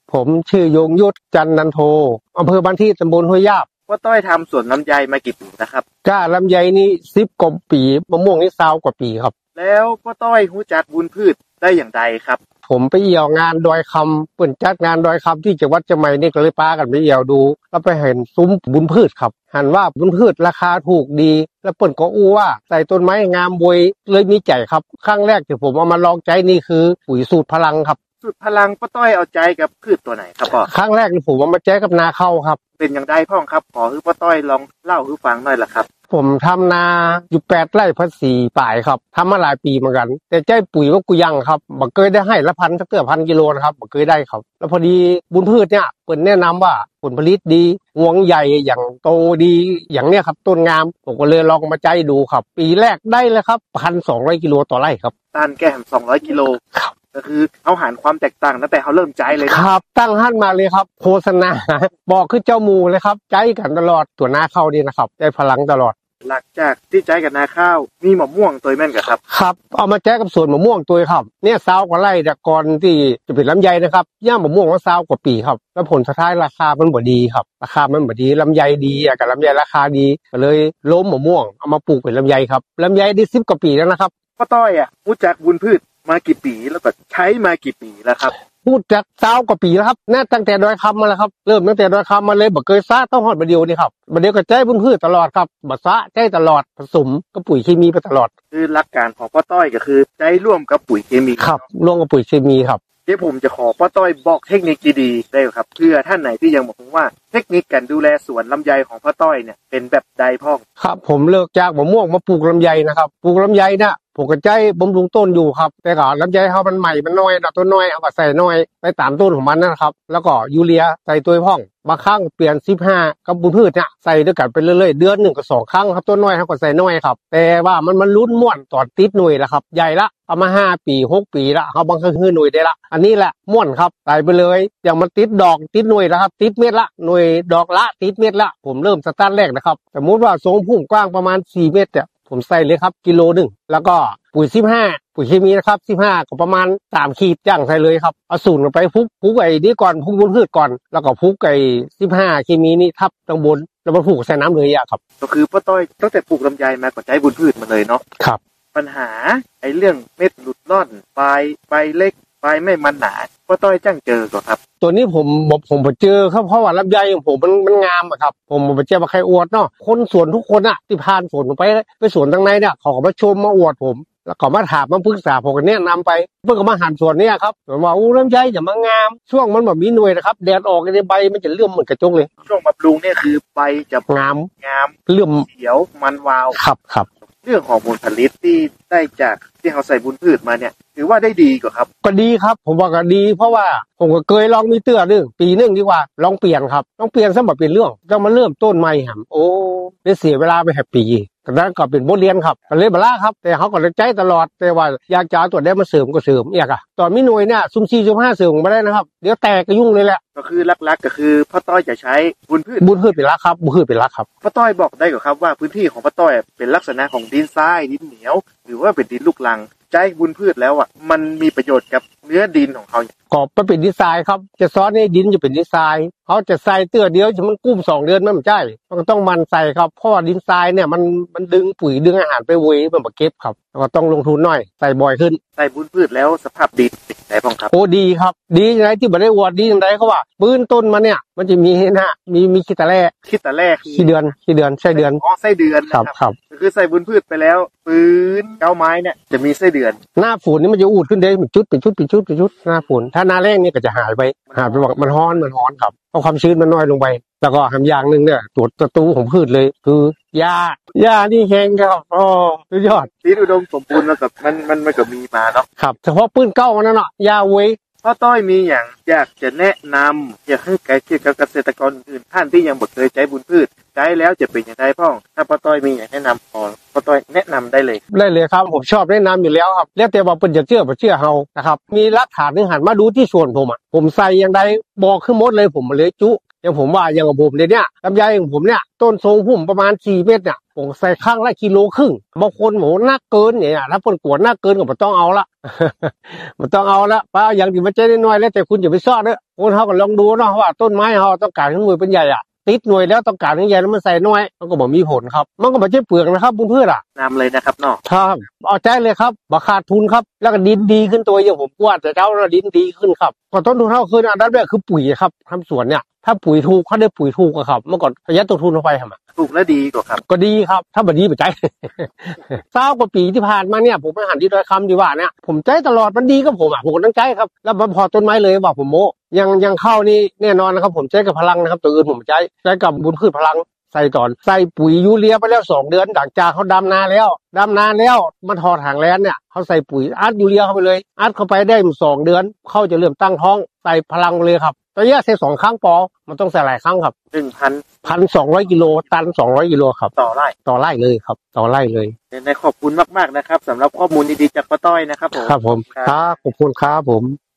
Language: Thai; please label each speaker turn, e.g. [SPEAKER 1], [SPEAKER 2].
[SPEAKER 1] ผมชื่อยงยุทธจันนันโทอำเภอบ้านที่ตำบลห้วยยาบ
[SPEAKER 2] พ่อต้อยทำสวนลำไยมากี่ปีนะครับ
[SPEAKER 1] ก้าลำไยนี่10 กว่าปีมะม่วงนี่20 กว่าปีครับ
[SPEAKER 2] แล้วพ่อต้อยรู้จักบุญพืชได้อย่างไรครับ
[SPEAKER 1] ผมไปเอี่ยวงานดอยคำเปิ่นจัดงานดอยคำที่จังหวัดเชียงใหม่นี่ก็เลยพากันไปเอี่ยวดูแล้วไปเห็นซุ้มบุญพืชครับหันว่าบุญพืชราคาถูกดีแล้วเปิ่นก็อู้ว่าใส่ต้นไม้งามบวยเลยมีใจครับครั้งแรกที่ผมเอามาลองใจนี่คือปุ๋ยสูตรพลังครับ
[SPEAKER 2] สูตรพลังพ่อต้อยเอาใจกับพืชตัวไหนครับพ่อ
[SPEAKER 1] ครั้งแรกที่ผมเอามาใจกับนาข้าวครับ
[SPEAKER 2] เป็นอย่างไรพ่อครับขอให้พ่อต้อยลองเล่าให้ฟังหน่อยล่ะครับ
[SPEAKER 1] ผมทำนาอยู่8 ไร่พันสี่ป่ายครับทำมาหลายปีเหมือนกันแต่ใจปุ๋ยว่ากูยังครับบ่เคยได้ให้ละ1,000 สักเกือบ1,000 กิโลนะครับบ่เคยได้ครับแล้วพอดีบุญพืชเนี่ยเปิ่นแนะนำว่าผลผลิตดีงวงใหญ่อย่างโตดีอย่างเนี้ยครับต้นงามผมก็เลยลองมาใจดูครับปีแรกได้แล้วครับ 1,200 กิโลต่อไร่ครับ
[SPEAKER 2] ต้านแก้ม200 กิโลก็คือเอาหารความแตกต่างตั้งแต่เขาเริ่มใจเลย
[SPEAKER 1] ครับตั้งหั่นมาเลยครับโฆษณาบอกคือเจ้าหมูเลยครับใจกันตลอดตัวหน้าเข้าดีนะครับได้พลังตลอด
[SPEAKER 2] หลังจากที่ใจกับนาข้าวมีมะม่วงตัวแม่นกับครับ
[SPEAKER 1] ครับเอามาแจ้กับสวนมะม่วงตัวครับเนี่ย20 กว่าไร่แต่ก่อนที่จะเป็นลำไยนะครับย่ามะม่วงว่า20 กว่าปีครับแล้วผลสุดท้ายราคามันบ่ดีครับราคามันบ่ดีลำไยดีกับลำไยราคาดีก็เลยล้มมะม่วงเอามาปลูกเป็นลำไยครับลำไยได้10 กว่าปีแล้วนะครับ
[SPEAKER 2] พ่อต้อยรู้จักบุญพืชมากี่ปีแล้วก็ใช้มากี่ปีแล้วครับ
[SPEAKER 1] พูดจาก20 กว่าปีแล้วครับน่าตั้งแต่ดอยคำมาแล้วครับเริ่มตั้งแต่ดอยคำมาเลยบ่เคยซะต้องฮอดบัดเดียวนี่ครับบัดเดียวก็ใจบุญพืชตลอดครับบ่ซะใจตลอดผสมกับปุ๋ยเคมีไปตลอด
[SPEAKER 2] คือหลักการของพ่อต้อยก็คือใจร่วมกับปุ๋ยเคมี
[SPEAKER 1] ครับร่วมกับปุ๋ยเคมีครับ
[SPEAKER 2] เดี๋ยวผมจะขอพ่อต้อยบอกเทคนิคดีๆได้ครับเพื่อท่านไหนที่ยังบอกว่าเทคนิคการดูแลสวนลำไยของพ่อต้อยเนี่ยเป็นแบบใดพ่อ
[SPEAKER 1] ครับผมเลิกจากมะม่วงมาปลูกลำไยนะครับปลูกลำไยเนี่ยผมก็ใจบำรุงต้นอยู่ครับแต่ก่อนลำไยเขามันใหม่มันน้อยดอกต้นน้อยเอาก็ใส่น้อยไปตามต้นของมันนะครับแล้วก็ยูเรียใส่ตัวพ่องบางครั้งเปลี่ยน15กับบุญพืชเนี่ยใส่ด้วยกันไปเรื่อยๆเดือน1 กับ 2 ครั้งครับต้นน้อยเขาก็ใส่น้อยครับแต่ว่ามันลุ้นม่วนตอนติดหน่วยแล้วครับใหญ่ละเอามา5 ปี 6 ปีละเขาบางครั้งคือหน่วยได้ละอันนี้แหละม่วนครับใส่ไปเลยอย่างมันติดดอกติดหน่วยแล้วครับติดเม็ดละหน่วยดอกละติดเม็ดละผมเริ่มสตาร์ทแรกนะครับสมมติว่าทรงพุ่มกว้างประมาณ4 เมตรเนี่ยผมใส่เลยครับกิโลนึงแล้วก็ปุ๋ย15ปุ๋ยเคมีนะครับ15ก็ประมาณ3 ขีดย่างใส่เลยครับเอาสูตรลงไปพุกไอ้นี้ก่อนพุกบนพืชก่อนแล้วก็พุกไอ้15เคมีนี่ทับตรงบนแล้วมาผูกใส่น้ำเลยครับ
[SPEAKER 2] ก็คือพ่อต้อยตั้งแต่ปลูกลำไยมาก็ใช้บุญพืชมาเลยเนาะ
[SPEAKER 1] ครับ
[SPEAKER 2] ปัญหาไอ้เรื่องเม็ดหลุดร่อนปลายเล็กปลายไม่มันหนาพ่อต้อยจังเจอก็ครับ
[SPEAKER 1] ตัวนี้ผมเจอครับเพราะว่าลำไยของผมมันงามอะครับผมเจอมาใครอวดเนาะคนสวนทุกคนอะที่ผ่านสวนผมไปสวนทางในเนี่ยเขาก็มาชมมาอวดผมแล้วก็มาถามมาปรึกษาผมก็แนะนำไปเพื่อก็มาหันสวนเนี่ยครับว่าอู้ลำไยอย่ามางามช่วงมันแบบมีหน่วยนะครับแดดออกในใบมันจะเลื่อมเหมือนกระจกเลย
[SPEAKER 2] ช่วงบำรุงเนี่ยคือใบจะ
[SPEAKER 1] งาม
[SPEAKER 2] เลื่อมเขียวมันวาว
[SPEAKER 1] ครับ
[SPEAKER 2] เรื่องของผลผลิตที่ได้จากที่เขาใส่บุญพืชมาเนี่ยถือว่าได้ดีกว่าครับ
[SPEAKER 1] ก็ดีครับผมว่าก็ดีเพราะว่าผมก็เคยลองมีเตื้อนึงปีนึงดีกว่าลองเปลี่ยนครับลองเปลี่ยนซะบ่เป็นเรื่องต้องมาเริ่มต้นใหม่หำโอ้ได้เสียเวลาไปแฮปปี้ก็นั้นก็เป็นบทเรียนครับก็เลยบ่ล่ะครับแต่เขาก็ใจตลอดแต่ว่าอยากจะเอาตัวได้มาเสริมก็เสริมอีกตอนมีหน่วยเนี่ยซุ่ม4ซุ่ม5เสริมบ่ได้นะครับเดี๋ยวแตกก็ยุ่งเลยแหละ
[SPEAKER 2] ก็คือหลักๆก็คือพ่อต้อยจะใช้บุญพืช
[SPEAKER 1] เป็นหลักครับบุญพืชเป็นหลักครับ
[SPEAKER 2] พ่อต้อยบอกได้ก็ครับว่าพื้นที่ของพ่อต้อยเป็นลักษณะของดินทรายดินเหนียวหรือว่าเป็นดินลูกรังใจบุญพืชแล้วมันมีประโยชน์กับเนื้อดินของเขา
[SPEAKER 1] ก็เป็นดินทรายครับจะซ้อนให้ดินจะเป็นดินทรายเขาจะใส่เตื้อเดียวมันกุ้ม2 เดือนไม่ใช่มันต้องมันใส่ครับเพราะว่าดินทรายเนี่ยมันดึงปุ๋ยดึงอาหารไปเว้ยมันบ่เก็บครับก็ต้องลงทุนหน่อยใส่บ่อยขึ้น
[SPEAKER 2] ใส่บุญพืชแล้วสภาพดินเป็นไงบ้างครับ
[SPEAKER 1] โอ้ดีครับดีจังได๋ที่บ่ได้อวดดีจังได๋เขาว่าปืนต้นมันเนี่ยมันจะมีนะมีขี้ตะแล่ขี้เดือนไส้เดือน
[SPEAKER 2] ไส้เดือน
[SPEAKER 1] ครับ
[SPEAKER 2] คือใส่บุญพืชไปแล้วปืนเก้าไม้เนี่ยจะมีไส้เดือน
[SPEAKER 1] หน้าฝนนี่มันจะอูดขึ้นได้เป็นชุดหน้าฝนถ้าหน้าแล้งนี่ก็จะหายไปบอกมันร้อนครับเพราะความชื้นมันน้อยลงไปแล้วก็อย่างนึงเนี่ยตัวศัตรูของพืชเลยคือหญ้านี่แห้งครับสุดยอด
[SPEAKER 2] ที่อุดมสมบูรณ์แล้วกับมันก็มีมาเนาะ
[SPEAKER 1] ครับเฉพาะปืนเก้ามันนั่นเนาะหญ้าเว้ย
[SPEAKER 2] พ่อต้อยมีอย่างอยากจะแนะนำอยากให้เกี่ยวกับเกษตรกรอื่นท่านที่ยังบ่เคยใช้บุญพืชใช้แล้วจะเป็นอย่างไรพ่อถ้าพ่อต้อยมีอยากแนะนำพ่อต้อยแนะนำได้เลย
[SPEAKER 1] ครับผมชอบแนะนำอยู่แล้วครับแล้วแต่ว่าเพิ่นจะเชื่อบ่เชื่อเฮานะครับมีหลักฐานนึงหันมาดูที่สวนผมใส่อย่างใดบอกขึ้นหมดเลยผมเลยจุอย่างผมว่าอย่างของผมเนี่ยลำไยของผมเนี่ยต้นทรงพุ่มประมาณ4 เมตรเนี่ยผมใส่ข้างละ1.5 กิโลบางคนโหนักเกินเนี่ยถ้าเพิ่นกวดนักเกินก็บ่ต้องเอาละมันต้องเอาละป้าอย่างที่มันใจน้อยๆแล้วแต่คุณอย่าไปซ่อนเด้อคนเขาก็ลองดูเนาะว่าต้นไม้เขาต้องการให้หน่วยเป็นใหญ่อะติดหน่วยแล้วต้องการให้ใหญ่แล้วมันใส่น้อยมันก็บ่มีผลครับมันก็บ่ใช่เปลือกนะครับบุญพืชอ่ะ
[SPEAKER 2] นำเลยนะครับเนาะ
[SPEAKER 1] ครับเอาใจเลยครับบ่ขาดทุนครับแล้วก็ดินดีขึ้นตัวอย่างผมกว่าแต่เจ้าแล้วดินดีขึ้นครับพอต้นทุนเท่าขึ้นอันดับแรกคือปุ๋ยครับทำสวนเนี่ยถ้าปุ๋ยถูกเขาได้ปุ๋ยถูกอะครับเมื่อก่อนประหยัดต้นทุนเข้าไปทำไม
[SPEAKER 2] ถูกและดีกว่าครับ
[SPEAKER 1] ก็ดีครับถ้าบ่ดีไปใจ 20 กว่าปีที่ผ่านมาเนี่ยผมไปหันที่ดอยคำดีว่าเนี่ยผมใจตลอดมันดีกับผมอ่ะผมก็ตั้งใจครับแล้วพอต้นไม้เลยบอกผมโมยังเข้านี่แน่นอนนะครับผมใจกับพลังนะครับตัวอื่นผมใจกับบุญพืชพลังใส่ก่อนใส่ปุ๋ยยูเรียไปแล้ว2 เดือนหลังจากเขาดำนาแล้วมันถอดหางแลนเนี่ยเขาใส่ปุ๋ยอัดยูเรียเข้าไปเลยอัดเข้าไปได้2 เดือนเขาจะเริ่มตั้งท้องใส่พลังเลยครับระยะใส่2 ครั้งพอมันต้องใส่หลายครั้งครับ 1,200 กิโลตัน200 กิโลครับ
[SPEAKER 2] ต่อไร่
[SPEAKER 1] ต่อไร่เลยครับต่อไร่เลย
[SPEAKER 2] ในขอบคุณมากๆนะครับสำหรับข้อมูลดีๆจากป้าต้อยนะครับผม
[SPEAKER 1] ครับผมครับขอบคุณครับผม